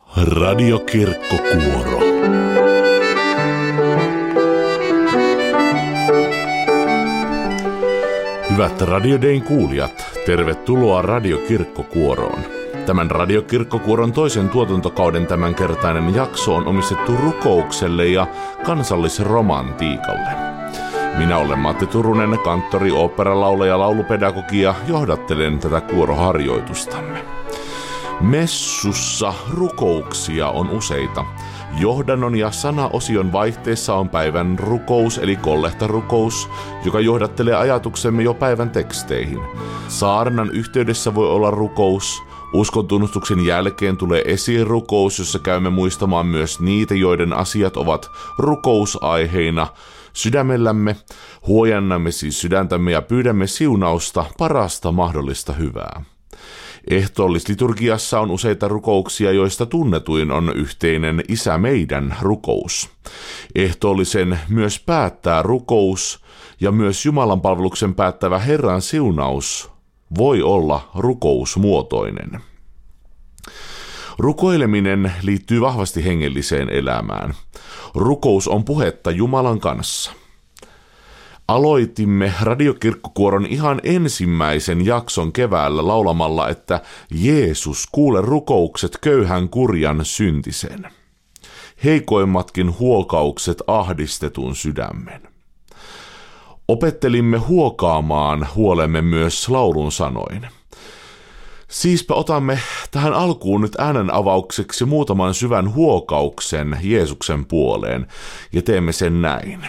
Radiokirkkokuoro. Hyvät Radio Dayn kuulijat, tervetuloa Radiokirkkokuoroon. Tämän Radiokirkkokuoron toisen tuotantokauden tämänkertainen jakso on omistettu rukoukselle ja kansallisromantiikalle. Minä olen Matti Turunen, kanttori, oopperalaulaja ja laulupedagogi ja johdattelen tätä kuoroharjoitustamme. Messussa rukouksia on useita. Johdannon ja sanaosion vaihteessa on päivän rukous eli kollehtarukous, joka johdattelee ajatuksemme jo päivän teksteihin. Saarnan yhteydessä voi olla rukous. Uskontunnustuksen jälkeen tulee esirukous, jossa käymme muistamaan myös niitä, joiden asiat ovat rukousaiheina sydämellämme. Huojannamme siis sydäntämme ja pyydämme siunausta, parasta mahdollista hyvää. Ehtoollisliturgiassa on useita rukouksia, joista tunnetuin on yhteinen Isä meidän rukous. Ehtoollisen myös päättää rukous ja myös Jumalan palveluksen päättävä Herran siunaus voi olla rukousmuotoinen. Rukoileminen liittyy vahvasti hengelliseen elämään. Rukous on puhetta Jumalan kanssa. Aloitimme Radiokirkkokuoron ihan ensimmäisen jakson keväällä laulamalla, että Jeesus, kuule rukoukset köyhän kurjan syntisen. Heikoimmatkin huokaukset ahdistetun sydämen. Opettelimme huokaamaan huolemme myös laulun sanoin. Siispä otamme tähän alkuun nyt äänen avaukseksi muutaman syvän huokauksen Jeesuksen puoleen ja teemme sen näin.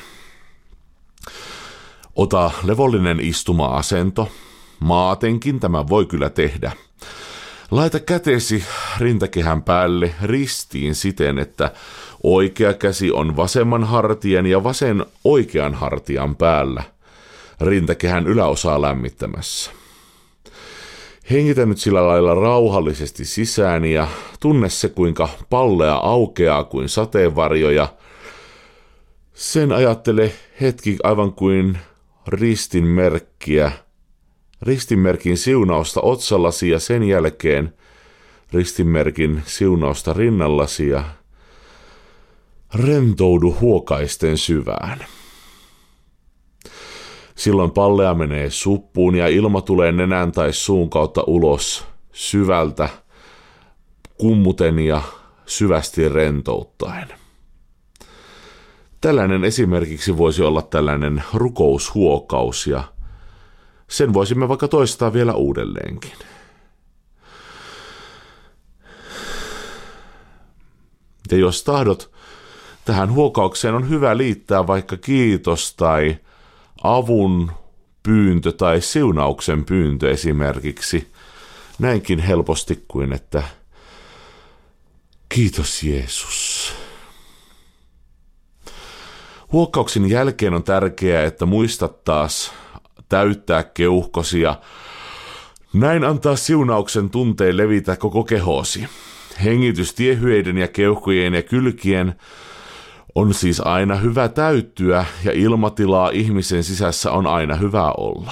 Ota levollinen istuma-asento. Maatenkin tämä voi kyllä tehdä. Laita kätesi rintakehän päälle ristiin siten, että oikea käsi on vasemman hartian ja vasen oikean hartian päällä, rintakehän yläosaa lämmittämässä. Hengitä nyt sillä lailla rauhallisesti sisään ja tunne se, kuinka pallea aukeaa kuin sateenvarjo, ja sen ajattele hetki aivan kuin ristinmerkin siunausta otsallasi ja sen jälkeen ristinmerkin siunausta rinnallasi ja rentoudu huokaisten syvään. Silloin pallea menee suppuun ja ilma tulee nenän tai suun kautta ulos syvältä kummuten ja syvästi rentouttaen. Tällainen esimerkiksi voisi olla tällainen rukoushuokaus ja sen voisimme vaikka toistaa vielä uudelleenkin. Ja jos tahdot, tähän huokaukseen on hyvä liittää vaikka kiitos tai avun pyyntö tai siunauksen pyyntö esimerkiksi. Näinkin helposti kuin, että kiitos Jeesus. Huokkauksen jälkeen on tärkeää, että muistat taas täyttää keuhkosi ja näin antaa siunauksen tunteen levitä koko kehosi. Hengitys tiehyiden ja keuhkojen ja kylkien on siis aina hyvä täyttyä ja ilmatilaa ihmisen sisässä on aina hyvä olla.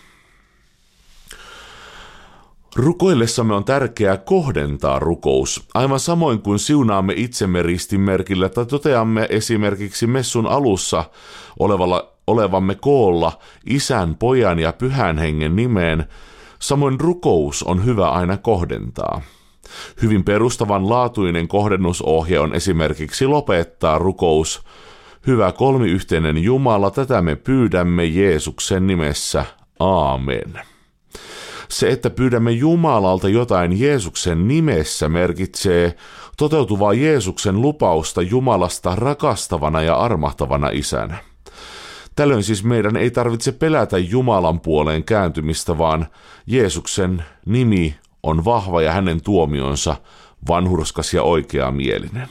Rukoillessamme on tärkeää kohdentaa rukous, aivan samoin kuin siunaamme itsemme ristinmerkillä tai toteamme esimerkiksi messun alussa olevamme koolla Isän, Pojan ja Pyhän Hengen nimeen, samoin rukous on hyvä aina kohdentaa. Hyvin perustavanlaatuinen kohdennusohje on esimerkiksi lopettaa rukous. Hyvä kolmiyhteinen Jumala, tätä me pyydämme Jeesuksen nimessä. Aamen. Se, että pyydämme Jumalalta jotain Jeesuksen nimessä, merkitsee toteutuvaa Jeesuksen lupausta Jumalasta rakastavana ja armahtavana isänä. Tällöin siis meidän ei tarvitse pelätä Jumalan puoleen kääntymistä, vaan Jeesuksen nimi on vahva ja hänen tuomionsa vanhurskas ja oikeamielinen.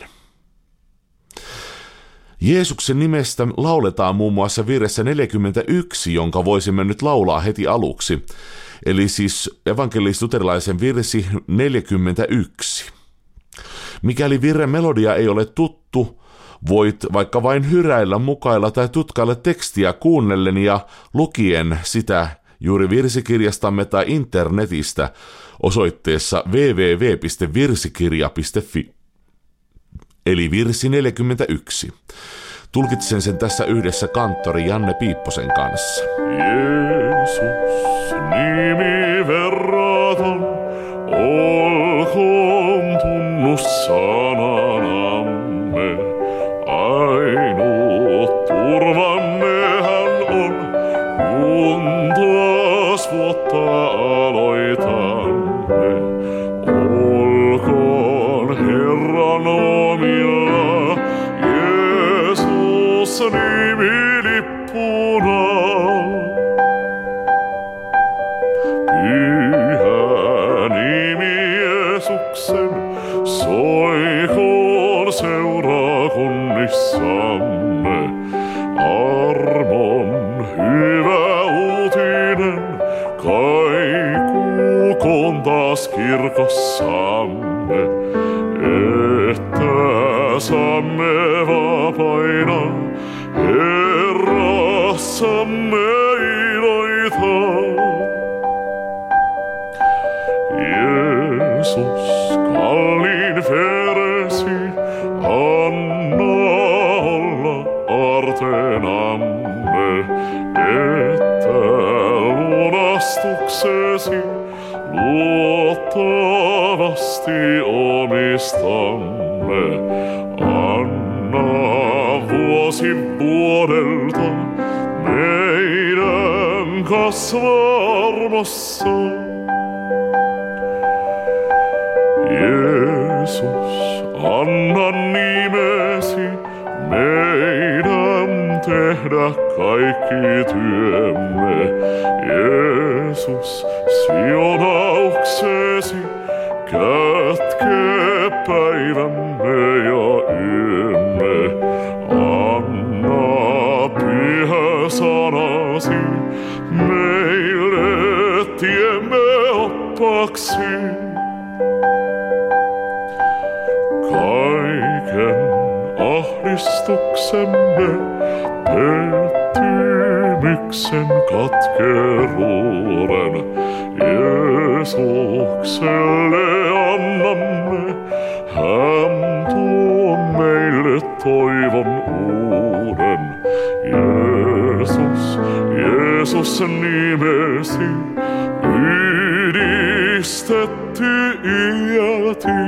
Jeesuksen nimestä lauletaan muun muassa virressä 41, jonka voisimme nyt laulaa heti aluksi. Eli siis evankelis-luterilaisen virsi 41. Mikäli virren melodia ei ole tuttu, voit vaikka vain hyräillä, mukailla tai tutkailla tekstiä kuunnellen ja lukien sitä juuri virsikirjastamme tai internetistä osoitteessa www.virsikirja.fi. eli virsi 41. Tulkitsen sen tässä yhdessä kanttori Janne Piipposen kanssa. Jeesus, nimi verraton, olkoon tunnus sananamme. Ainoa turvamme hän on, kun taas vuotta aloitamme. Olkoon Herran omilla, Jeesus nimi lippuna. Pyhä nimi Jeesuksen, soikoon seurakunnissamme. Armon hyvä uutinen kaikuukoon taas kirkossamme, että saamme vapaina Herrassamme iloita. Jeesus, kalliin veresi, anna olla artenamme, että lunastuksesi luottavasti omistamme. Anna vuosi vuodelta meidän kasvaa armossa. Jeesus, anna nimesi meidän tehdä kaikki työmme. Jeesus, siunauksesi kätkee päivämme ja yömme. Anna pyhä sanasi meille tiemme oppaksi. Kaiken ahdistuksemme, pettymyksen katkeruuden Jeesukselle annamme. Hän tuo meille toivon uuden. Jeesus, Jeesus nimesi, yhdistetty iäti.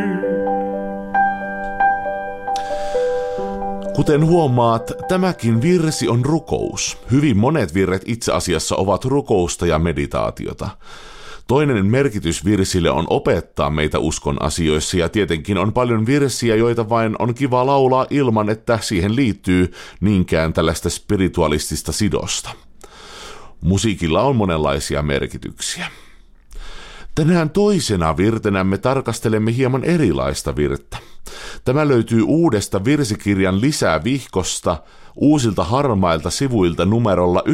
Kuten huomaat, tämäkin virsi on rukous. Hyvin monet virret itse asiassa ovat rukousta ja meditaatiota. Toinen merkitys virsille on opettaa meitä uskon asioissa, ja tietenkin on paljon virsiä, joita vain on kiva laulaa ilman, että siihen liittyy niinkään tällaista spiritualistista sidosta. Musiikilla on monenlaisia merkityksiä. Tänään toisena virtenämme tarkastelemme hieman erilaista virttä. Tämä löytyy uudesta virsikirjan lisävihkosta uusilta harmailta sivuilta numerolla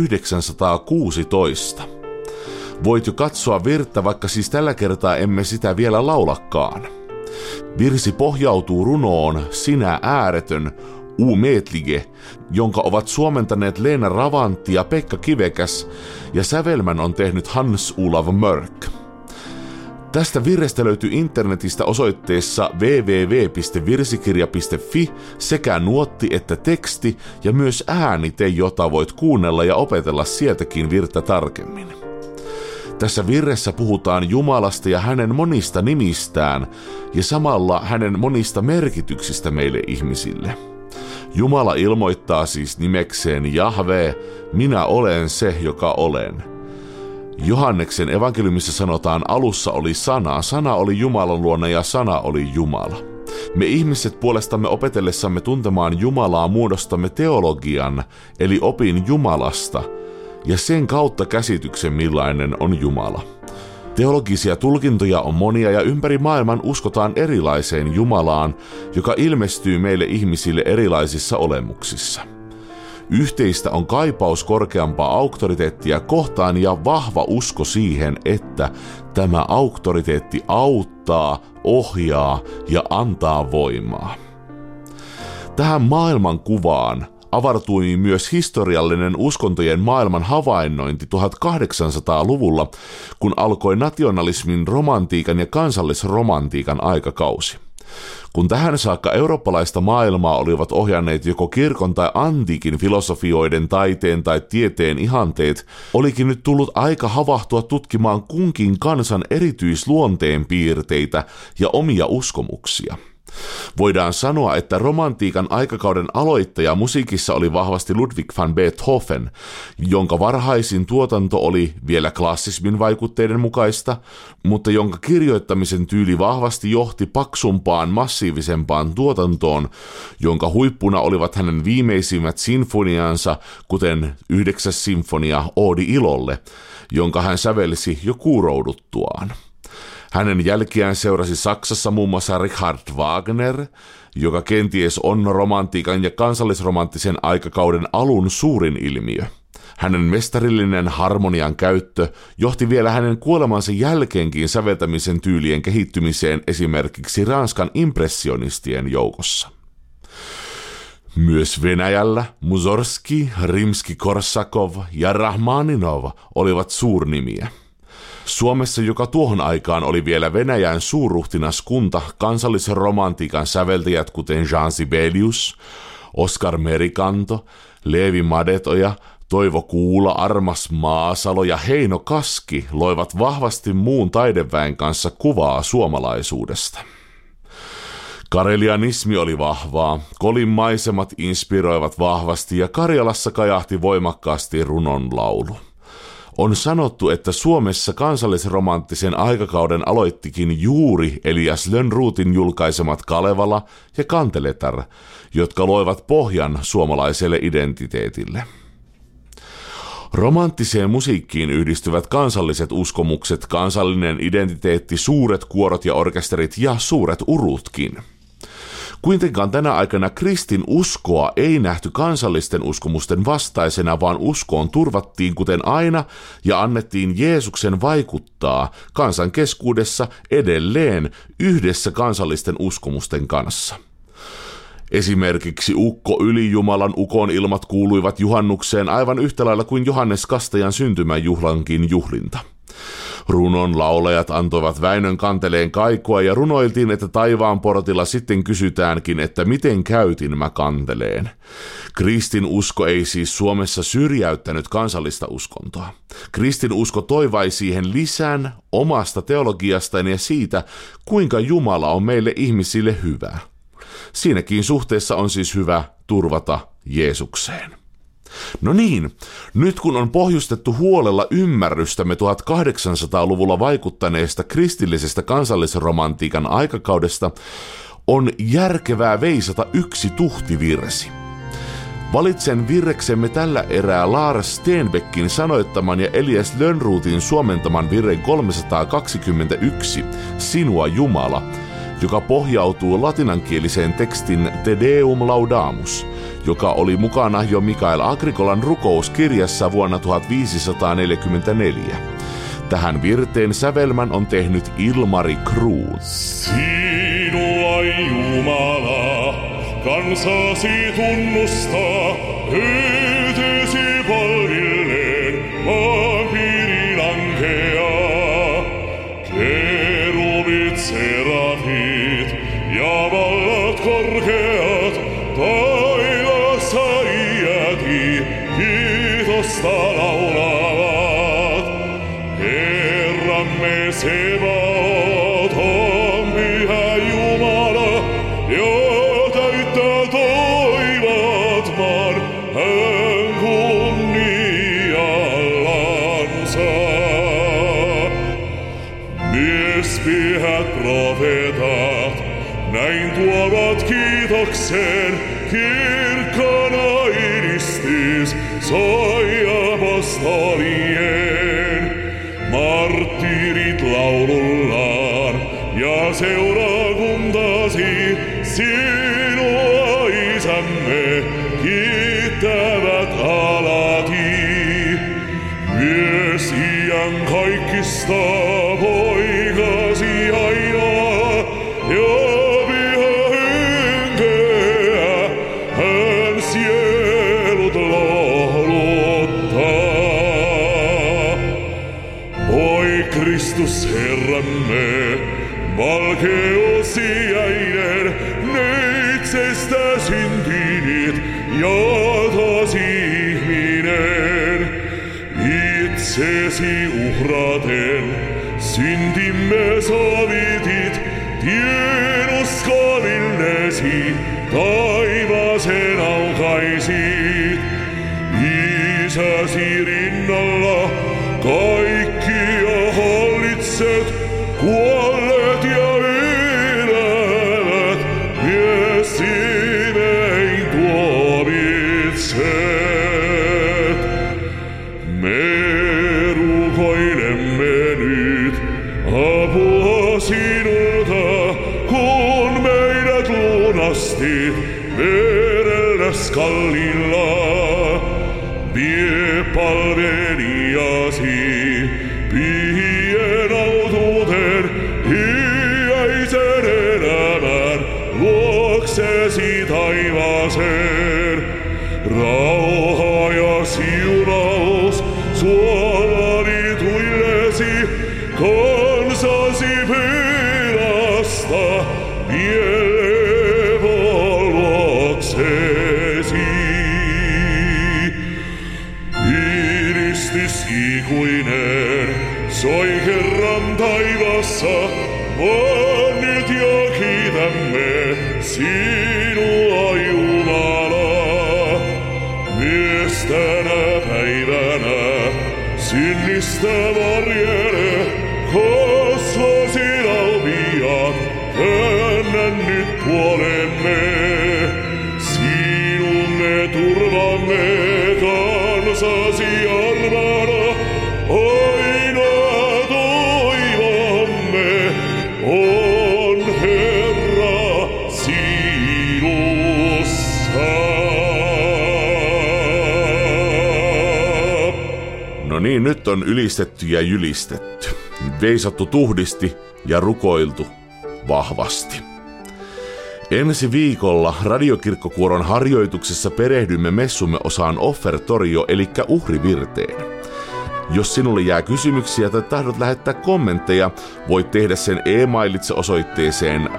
916. Voit jo katsoa virttä, vaikka siis tällä kertaa emme sitä vielä laulakaan. Virsi pohjautuu runoon Sinä ääretön, Umetlige, jonka ovat suomentaneet Leena Ravantti ja Pekka Kivekäs, ja sävelmän on tehnyt Hans Olav Mörk. Tästä virrestä löytyy internetistä osoitteessa www.virsikirja.fi sekä nuotti että teksti ja myös äänite, jota voit kuunnella ja opetella sieltäkin virttä tarkemmin. Tässä virressä puhutaan Jumalasta ja hänen monista nimistään ja samalla hänen monista merkityksistä meille ihmisille. Jumala ilmoittaa siis nimekseen Jahve, minä olen se, joka olen. Johanneksen evankeliumissa sanotaan, alussa oli sana, sana oli Jumalan luona ja sana oli Jumala. Me ihmiset puolestamme opetellessamme tuntemaan Jumalaa muodostamme teologian, eli opin Jumalasta, ja sen kautta käsityksen millainen on Jumala. Teologisia tulkintoja on monia ja ympäri maailman uskotaan erilaiseen Jumalaan, joka ilmestyy meille ihmisille erilaisissa olemuksissa. Yhteistä on kaipaus korkeampaa auktoriteettia kohtaan ja vahva usko siihen, että tämä auktoriteetti auttaa, ohjaa ja antaa voimaa. Tähän maailmankuvaan avartui myös historiallinen uskontojen maailman havainnointi 1800-luvulla, kun alkoi nationalismin, romantiikan ja kansallisromantiikan aikakausi. Kun tähän saakka eurooppalaista maailmaa olivat ohjanneet joko kirkon tai antiikin filosofioiden, taiteen tai tieteen ihanteet, olikin nyt tullut aika havahtua tutkimaan kunkin kansan erityisluonteen piirteitä ja omia uskomuksia. Voidaan sanoa, että romantiikan aikakauden aloittaja musiikissa oli vahvasti Ludwig van Beethoven, jonka varhaisin tuotanto oli vielä klassismin vaikutteiden mukaista, mutta jonka kirjoittamisen tyyli vahvasti johti paksumpaan, massiivisempaan tuotantoon, jonka huippuna olivat hänen viimeisimmät sinfoniansa, kuten 9. sinfonia Oodi ilolle, jonka hän sävelsi jo kuurouduttuaan. Hänen jälkiään seurasi Saksassa muun muassa Richard Wagner, joka kenties on romantiikan ja kansallisromanttisen aikakauden alun suurin ilmiö. Hänen mestarillinen harmonian käyttö johti vielä hänen kuolemansa jälkeenkin säveltämisen tyylien kehittymiseen esimerkiksi Ranskan impressionistien joukossa. Myös Venäjällä Mussorgski, Rimski-Korsakov ja Rahmaninov olivat suurnimiä. Suomessa, joka tuohon aikaan oli vielä Venäjän suurruhtinaskunta, kansallisen romantiikan säveltäjät kuten Jean Sibelius, Oskar Merikanto, Leevi Madetoja, Toivo Kuula, Armas Maasalo ja Heino Kaski loivat vahvasti muun taideväen kanssa kuvaa suomalaisuudesta. Karelianismi oli vahvaa, Kolin maisemat inspiroivat vahvasti ja Karjalassa kajahti voimakkaasti runonlaulu. On sanottu, että Suomessa kansallisromanttisen aikakauden aloittikin juuri Elias Lönnrotin julkaisemat Kalevala ja Kanteletar, jotka loivat pohjan suomalaiselle identiteetille. Romanttiseen musiikkiin yhdistyvät kansalliset uskomukset, kansallinen identiteetti, suuret kuorot ja orkesterit ja suuret urutkin. Kuitenkaan tänä aikana kristin uskoa ei nähty kansallisten uskomusten vastaisena, vaan uskoon turvattiin kuten aina ja annettiin Jeesuksen vaikuttaa kansan keskuudessa edelleen yhdessä kansallisten uskomusten kanssa. Esimerkiksi ukko ylijumalan ukon ilmat kuuluivat juhannukseen aivan yhtä lailla kuin Johannes Kastajan syntymäjuhlankin juhlinta. Runon laulajat antoivat Väinön kanteleen kaikua ja runoiltiin, että taivaan portilla sitten kysytäänkin, että miten käytin mä kanteleen. Kristin usko ei siis Suomessa syrjäyttänyt kansallista uskontoa. Kristin usko toi vai siihen lisän omasta teologiastaan ja siitä, kuinka Jumala on meille ihmisille hyvä. Siinäkin suhteessa on siis hyvä turvata Jeesukseen. No niin, nyt kun on pohjustettu huolella ymmärrystämme 1800-luvulla vaikuttaneesta kristillisestä kansallisromantiikan aikakaudesta, on järkevää veisata yksi tuhtivirsi. Valitsen virreksemme tällä erää Lars Stenbeckin sanoittaman ja Elias Lönnrotin suomentaman virren 321, Sinua Jumala, joka pohjautuu latinankieliseen tekstin Te Deum Laudamus, joka oli mukana jo Mikael Agricolan rukouskirjassa vuonna 1544. Tähän virteen sävelmän on tehnyt Ilmari Kruun. Sinua Jumala, kansasi tunnustaa, hyytysi polvilleen, maan piiri lankeaa. Kerubit, serafit ja vallat korkeat, taivaassa iäti kiitosta laulavat. Herramme Sebaot on pyhä Jumala, jo täyttää toivot maan hän kunniallansa. Myös pyhät profeetat näin tuovat kiitoksen, kirkkana edistys soi apostolien. Marttyrit laulullaan ja seurakuntasi sinua isämme kiittävät alati. Myös iankaikkista poikasi ainoa ja pyhä henkeä hän sielut lohduttaa. Oi Kristus Herramme, valkeusjäinen, neitsestä syntynyt ja taas ihminen. Itsesi uhraten syntimme sovitit, tien uskovillesi taivaaseen aukaisit. Isäsi rinnalla kaikkia hallitset, kuolleet ja elävät, mies viimein tuomitset. Me rukoilemme nyt apua sinulta, kun meidät lunastit verelläs kallilla. Vie palvelijasi pyhien autuuteen, iäisen elämän luoksesi taivaaseen. Rauha ja siunaus sua valituillesi, kansasi pelasta, vie levo luoksesi. Ylistys ikuinen soi kerran taivassa, vaan nyt jo kiitämme sinua Jumala. Myös tänä päivänä synnistä varjele, kasvasi laupiat, käännä nyt puolemme. Sinumme turvamme kansasi armana, ainoa toivomme on Herra sinussa. No niin, nyt on ylistetty ja jylistetty, veisattu tuhdisti ja rukoiltu vahvasti. Ensi viikolla Radiokirkkokuoron harjoituksessa perehdymme messumme osaan offertorio eli uhrivirteen. Jos sinulle jää kysymyksiä tai tahdot lähettää kommentteja, voit tehdä sen e-mailitse osoitteeseen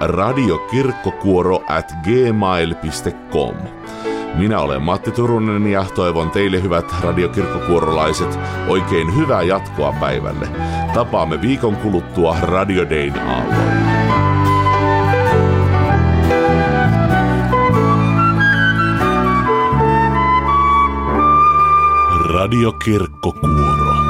radiokirkkokuoro@gmail.com. Minä olen Matti Turunen ja toivon teille, hyvät radiokirkkokuorolaiset, oikein hyvää jatkoa päivälle. Tapaamme viikon kuluttua Radio Dayn aalloilla. Radiokirkkokuoro.